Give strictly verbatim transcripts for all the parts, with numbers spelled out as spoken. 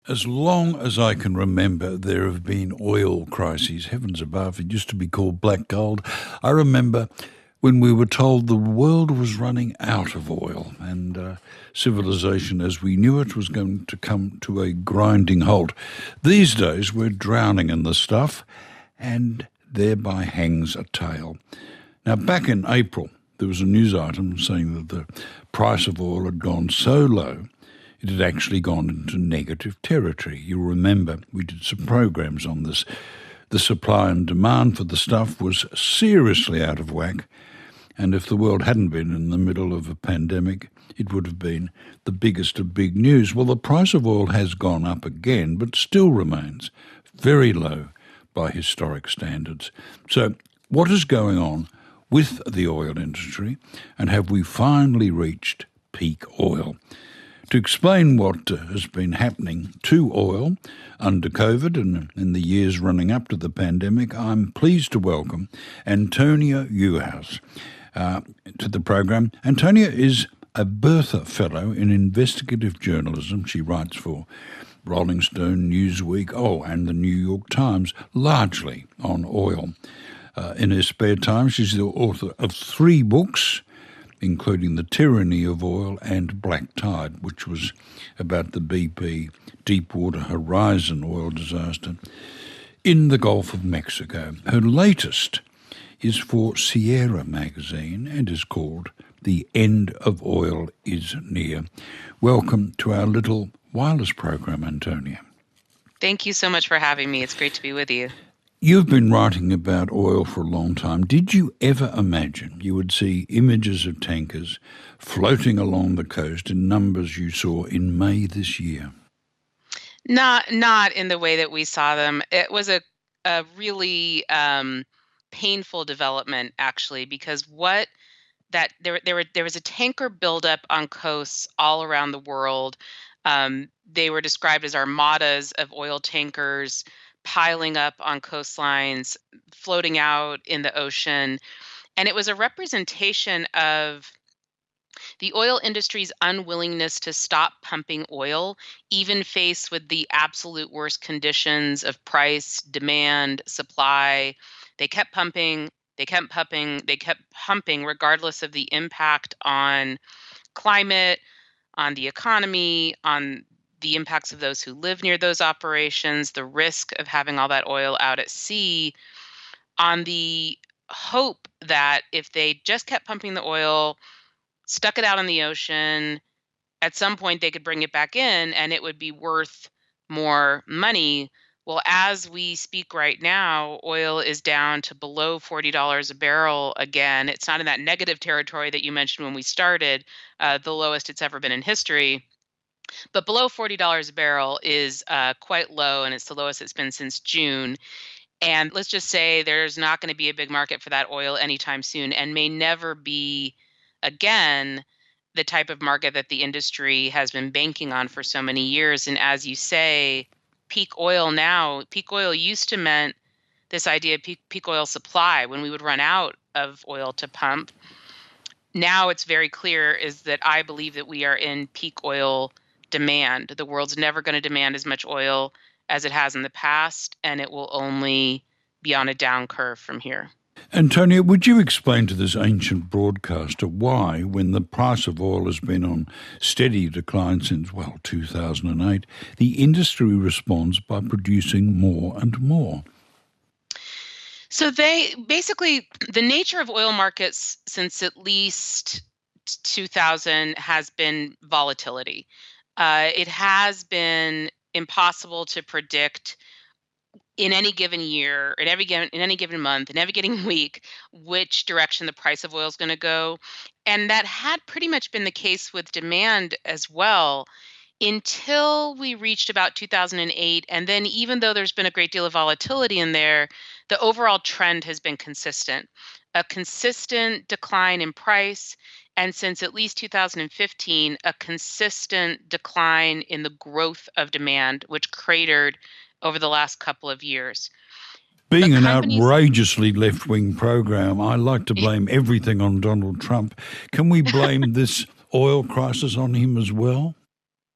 As long as I can remember, there have been oil crises. Heavens above, it used to be called black gold. I remember when we were told the world was running out of oil and uh, civilization as we knew it was going to come to a grinding halt. These days, we're drowning in the stuff and thereby hangs a tale. Now, back in April, there was a news item saying that the price of oil had gone so low it had actually gone into negative territory. You'll remember we did some programs on this. The supply and demand for the stuff was seriously out of whack, and if the world hadn't been in the middle of a pandemic, it would have been the biggest of big news. Well, the price of oil has gone up again, but still remains very low by historic standards. So what is going on with the oil industry, and have we finally reached peak oil? To explain what uh, has been happening to oil under COVID and in the years running up to the pandemic, I'm pleased to welcome Antonia Euhaus uh, to the program. Antonia is a Bertha Fellow in Investigative Journalism. She writes for Rolling Stone, Newsweek, oh, and the New York Times, largely on oil. Uh, in her spare time, she's the author of three books, including The Tyranny of Oil and Black Tide, which was about the B P Deepwater Horizon oil disaster in the Gulf of Mexico. Her latest is for Sierra magazine and is called The End of Oil is Near. Welcome to our little wireless program, Antonia. Thank you so much for having me. It's great to be with you. You've been writing about oil for a long time. Did you ever imagine you would see images of tankers floating along the coast in numbers you saw in May this year? Not not in the way that we saw them. It was a, a really um, painful development, actually, because what that there there were there was a tanker buildup on coasts all around the world. Um, they were described as armadas of oil tankers piling up on coastlines, floating out in the ocean. And it was a representation of the oil industry's unwillingness to stop pumping oil, even faced with the absolute worst conditions of price, demand, supply. They kept pumping, they kept pumping, they kept pumping regardless of the impact on climate, on the economy, on the impacts of those who live near those operations, the risk of having all that oil out at sea, on the hope that if they just kept pumping the oil, stuck it out in the ocean, at some point they could bring it back in and it would be worth more money. Well, as we speak right now, oil is down to below forty dollars a barrel again. It's not in that negative territory that you mentioned when we started, uh, the lowest it's ever been in history. But below forty dollars a barrel is uh, quite low, and it's the lowest it's been since June. And let's just say there's not going to be a big market for that oil anytime soon, and may never be again the type of market that the industry has been banking on for so many years. And as you say, peak oil now, peak oil used to meant this idea of peak, peak oil supply when we would run out of oil to pump. Now it's very clear is that I believe that we are in peak oil demand. The world's never going to demand as much oil as it has in the past, and it will only be on a down curve from here. Antonia, would you explain to this ancient broadcaster why, when the price of oil has been on steady decline since, well, two thousand eight, the industry responds by producing more and more? So they basically, the nature of oil markets since at least two thousand has been volatility. Uh, it has been impossible to predict in any given year, in every given, in any given month, in every given week, which direction the price of oil is going to go. And that had pretty much been the case with demand as well until we reached about two thousand eight. And then even though there's been a great deal of volatility in there, the overall trend has been consistent, a consistent decline in price. And since at least two thousand fifteen, a consistent decline in the growth of demand, which cratered over the last couple of years. Being an outrageously left-wing program, I like to blame everything on Donald Trump. Can we blame this oil crisis on him as well?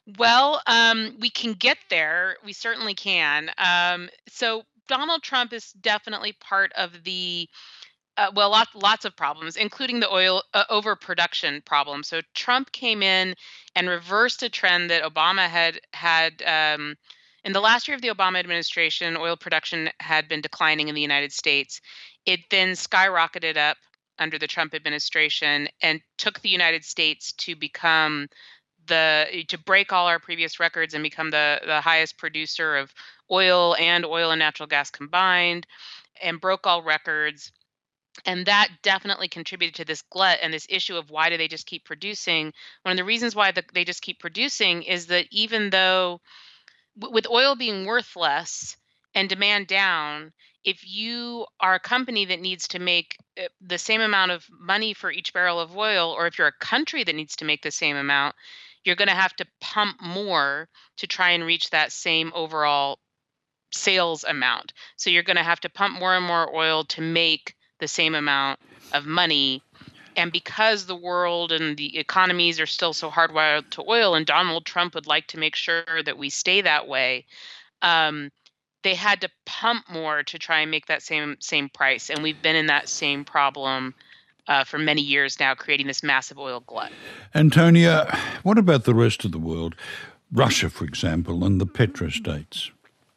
Well, um, we can get there. We certainly can. Um, so Donald Trump is definitely part of the uh, well, lots lots of problems, including the oil uh, overproduction problem. So Trump came in and reversed a trend that Obama had had. Um, in the last year of the Obama administration, oil production had been declining in the United States. It then skyrocketed up under the Trump administration and took the United States to become the to break all our previous records and become the the highest producer of oil and oil and natural gas combined, and broke all records. And that definitely contributed to this glut and this issue of why do they just keep producing. One of the reasons why the, they just keep producing is that even though w- with oil being worth less and demand down, if you are a company that needs to make uh, the same amount of money for each barrel of oil, or if you're a country that needs to make the same amount, you're going to have to pump more to try and reach that same overall sales amount. So you're going to have to pump more and more oil to make the same amount of money. And because the world and the economies are still so hardwired to oil, and Donald Trump would like to make sure that we stay that way, um, they had to pump more to try and make that same same price. And we've been in that same problem uh, for many years now, creating this massive oil glut. Antonia, what about the rest of the world? Russia, for example, and the petrostates.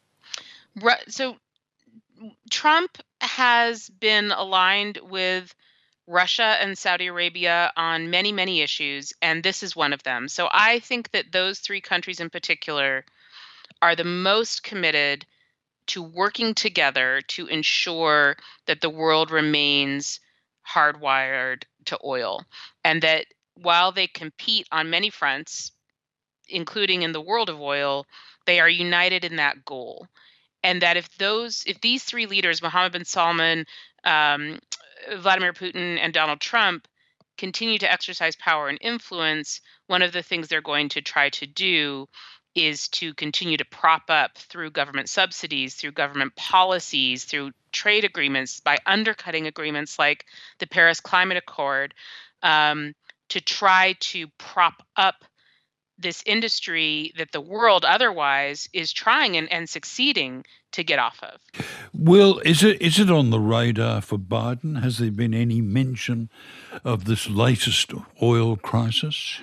Ru- So Trump has been aligned with Russia and Saudi Arabia on many, many issues, and this is one of them. So I think that those three countries in particular are the most committed to working together to ensure that the world remains hardwired to oil, and that while they compete on many fronts, including in the world of oil, they are united in that goal. And that if those if these three leaders, Mohammed bin Salman, um, Vladimir Putin, and Donald Trump, continue to exercise power and influence, one of the things they're going to try to do is to continue to prop up through government subsidies, through government policies, through trade agreements, by undercutting agreements like the Paris Climate Accord, um, to try to prop up this industry that the world otherwise is trying and, and succeeding to get off of. Will, is it is it on the radar for Biden? Has there been any mention of this latest oil crisis?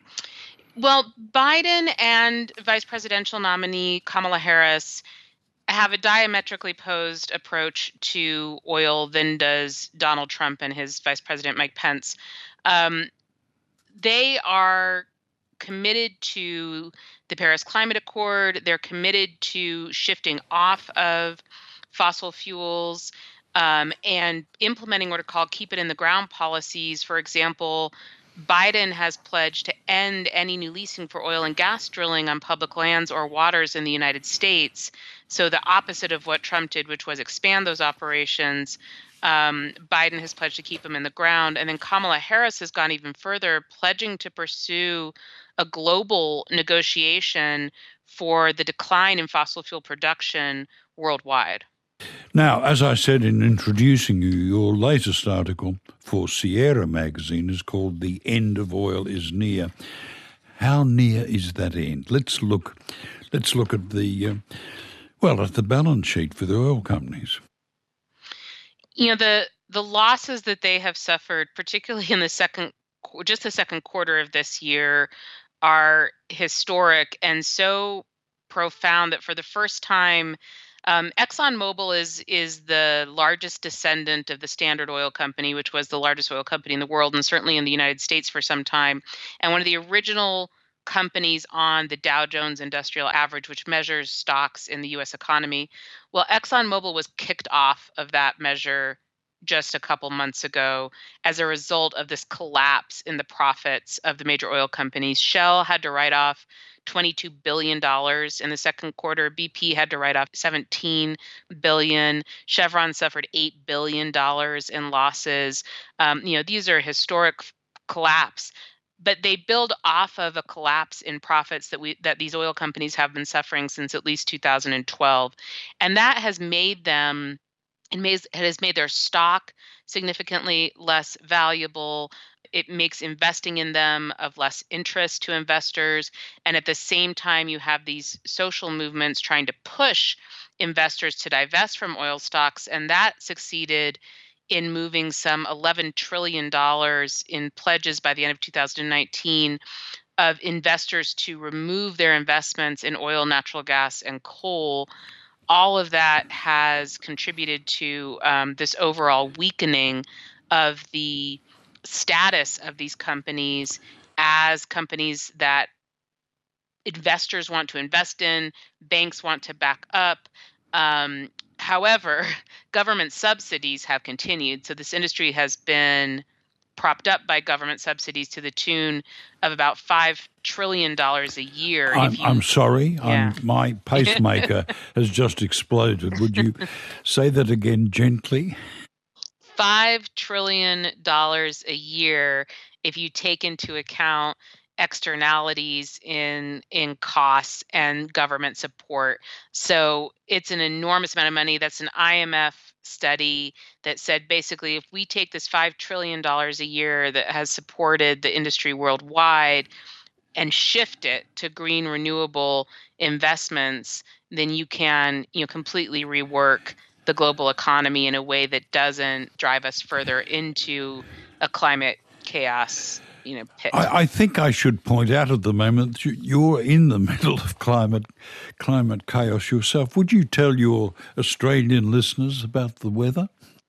Well, Biden and vice presidential nominee Kamala Harris have a diametrically opposed approach to oil than does Donald Trump and his vice president Mike Pence. Um, they are committed to the Paris Climate Accord. They're committed to shifting off of fossil fuels, um, and implementing what are called keep it in the ground policies. For example, Biden has pledged to end any new leasing for oil and gas drilling on public lands or waters in the United States. So the opposite of what Trump did, which was expand those operations. Um, Biden has pledged to keep them in the ground. And then Kamala Harris has gone even further, pledging to pursue a global negotiation for the decline in fossil fuel production worldwide. Now, as I said in introducing you, your latest article for Sierra magazine is called "The End of Oil is Near." How near is that end? Let's look. Let's look at the uh, well at the balance sheet for the oil companies. You know, the the losses that they have suffered, particularly in the second, just the second quarter of this year, are historic and so profound that for the first time, um, ExxonMobil is is the largest descendant of the Standard Oil Company, which was the largest oil company in the world and certainly in the United States for some time, and one of the original companies on the Dow Jones Industrial Average, which measures stocks in the U S economy. Well, ExxonMobil was kicked off of that measure just a couple months ago as a result of this collapse in the profits of the major oil companies. Shell had to write off twenty-two billion dollars in the second quarter. B P had to write off seventeen billion dollars. Chevron suffered eight billion dollars in losses. Um, you know, these are historic f- collapse, but they build off of a collapse in profits that we that these oil companies have been suffering since at least two thousand twelve, and that has made them it, may, it has made their stock significantly less valuable. it makes investing in them of less interest to investors. And at the same time, you have these social movements trying to push investors to divest from oil stocks. And that succeeded in moving some eleven trillion dollars in pledges by the end of two thousand nineteen of investors to remove their investments in oil, natural gas, and coal. All of that has contributed to um, this overall weakening of the status of these companies as companies that investors want to invest in, banks want to back up. Um, however, government subsidies have continued. So this industry has been propped up by government subsidies to the tune of about five trillion dollars a year. I'm, if you, I'm sorry, yeah. I'm, my pacemaker has just exploded. Would you say that again gently? five trillion dollars a year if you take into account externalities in in costs and government support. So it's an enormous amount of money. That's an I M F study that said basically if we take this five trillion dollars a year that has supported the industry worldwide and shift it to green renewable investments, then you can, you know, completely rework the global economy in a way that doesn't drive us further into a climate chaos, you know, pit. I, I think I should point out at the moment that you, you're in the middle of climate climate chaos yourself. Would you tell your Australian listeners about the weather?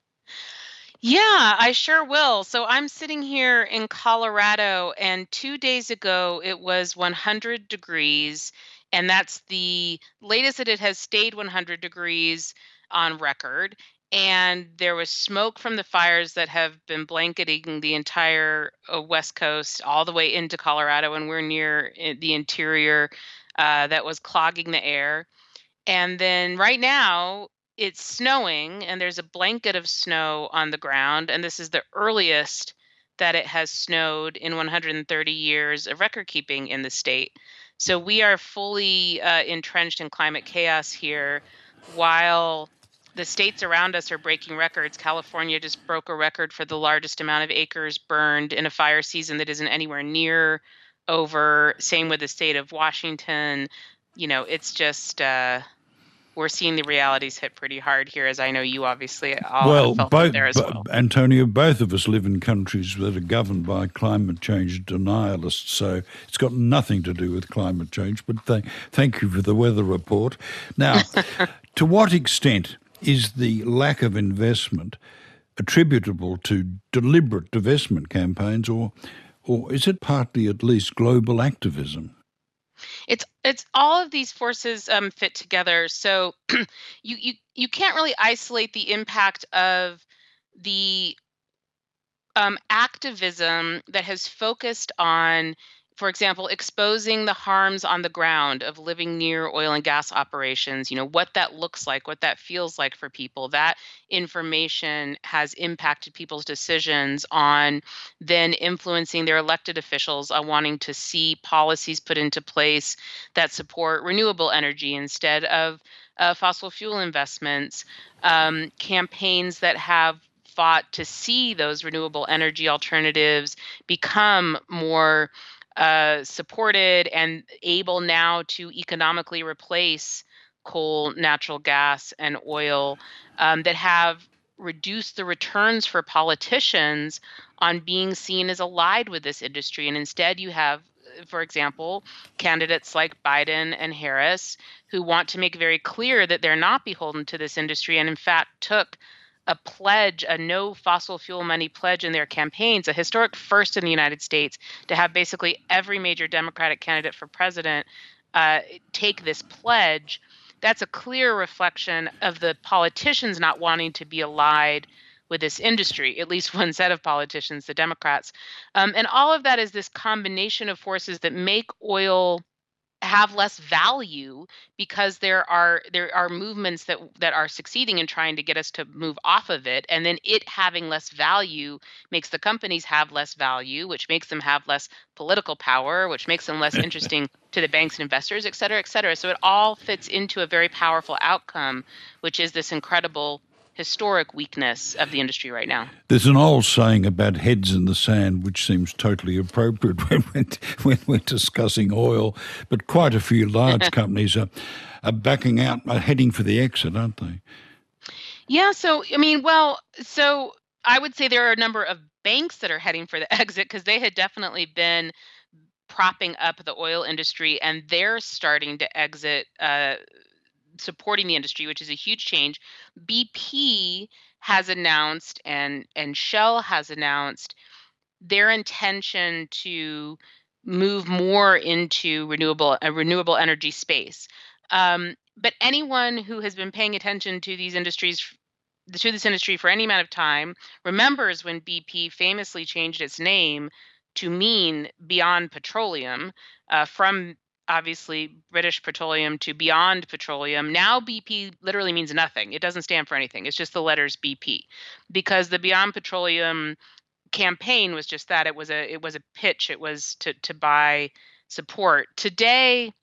Yeah, I sure will. So I'm sitting here in Colorado, and two days ago it was one hundred degrees, and that's the latest that it has stayed one hundred degrees on record. And there was smoke from the fires that have been blanketing the entire uh, West Coast all the way into Colorado, and we're near uh, the interior uh, that was clogging the air. And then right now, it's snowing and there's a blanket of snow on the ground. And this is the earliest that it has snowed in one hundred thirty years of record keeping in the state. So we are fully uh, entrenched in climate chaos here, while the states around us are breaking records. California just broke a record for the largest amount of acres burned in a fire season that isn't anywhere near over. Same with the state of Washington. You know, it's just uh, we're seeing the realities hit pretty hard here, as I know you obviously all well, have felt both, it there as well. Antonio, both of us live in countries that are governed by climate change denialists, so it's got nothing to do with climate change. But th- thank you for the weather report. Now, to what extent is the lack of investment attributable to deliberate divestment campaigns, or, or is it partly at least global activism? It's it's all of these forces um, fit together. So you you you can't really isolate the impact of the um, activism that has focused on, for example, exposing the harms on the ground of living near oil and gas operations, you know, what that looks like, what that feels like for people. That information has impacted people's decisions on then influencing their elected officials on wanting to see policies put into place that support renewable energy instead of uh, fossil fuel investments, um, campaigns that have fought to see those renewable energy alternatives become more uh, supported and able now to economically replace coal, natural gas, and oil, um, that have reduced the returns for politicians on being seen as allied with this industry. And instead, you have, for example, candidates like Biden and Harris who want to make very clear that they're not beholden to this industry, and in fact took a pledge, a no fossil fuel money pledge in their campaigns, a historic first in the United States to have basically every major Democratic candidate for president uh, take this pledge. That's a clear reflection of the politicians not wanting to be allied with this industry, at least one set of politicians, the Democrats. Um, and all of that is this combination of forces that make oil have less value because there are there are movements that that are succeeding in trying to get us to move off of it, and then it having less value makes the companies have less value, which makes them have less political power, which makes them less interesting to the banks and investors, et cetera, et cetera. So it all fits into a very powerful outcome, which is this incredible historic weakness of the industry right now. There's an old saying about heads in the sand, which seems totally appropriate when we're, when we're discussing oil, but quite a few large companies are, are backing out, are heading for the exit, aren't they? Yeah, so, I mean, well, so I would say there are a number of banks that are heading for the exit because they had definitely been propping up the oil industry, and they're starting to exit, uh, supporting the industry, which is a huge change. B P has announced and and Shell has announced their intention to move more into renewable a renewable energy space. Um, but anyone who has been paying attention to these industries to this industry for any amount of time remembers when B P famously changed its name to mean Beyond Petroleum, uh, from obviously British Petroleum to Beyond Petroleum. Now B P literally means nothing. It doesn't stand for anything. It's just the letters B P, because the Beyond Petroleum campaign was just that. It was a it was a pitch. It was to to buy support. Today,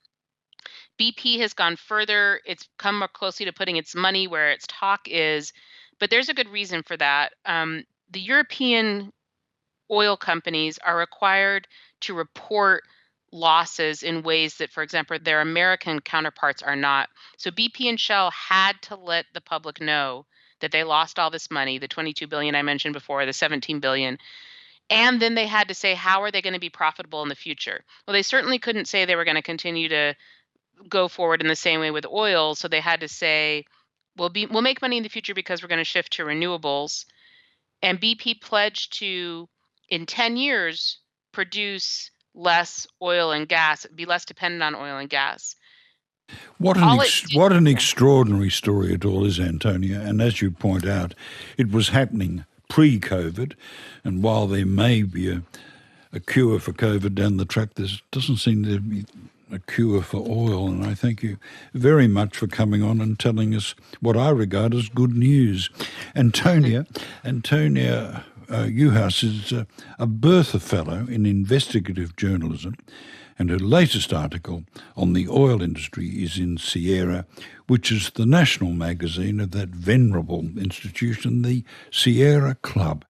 B P has gone further. It's come more closely to putting its money where its talk is, but there's a good reason for that. Um, the European oil companies are required to report losses in ways that, for example, their American counterparts are not. So B P and Shell had to let the public know that they lost all this money, the twenty-two billion dollars I mentioned before, the seventeen billion dollars. And then they had to say, how are they going to be profitable in the future? Well, they certainly couldn't say they were going to continue to go forward in the same way with oil. So they had to say, we'll be we'll make money in the future because we're going to shift to renewables. And B P pledged to, in ten years, produce less oil and gas, be less dependent on oil and gas. What an ex- what an extraordinary story it all is, Antonia. And as you point out, it was happening pre-COVID. And while there may be a, a cure for COVID down the track, there doesn't seem to be a cure for oil. And I thank you very much for coming on and telling us what I regard as good news. Antonia, Antonia uh, Uhas is uh, a Bertha Fellow in investigative journalism, and her latest article on the oil industry is in Sierra, which is the national magazine of that venerable institution, the Sierra Club.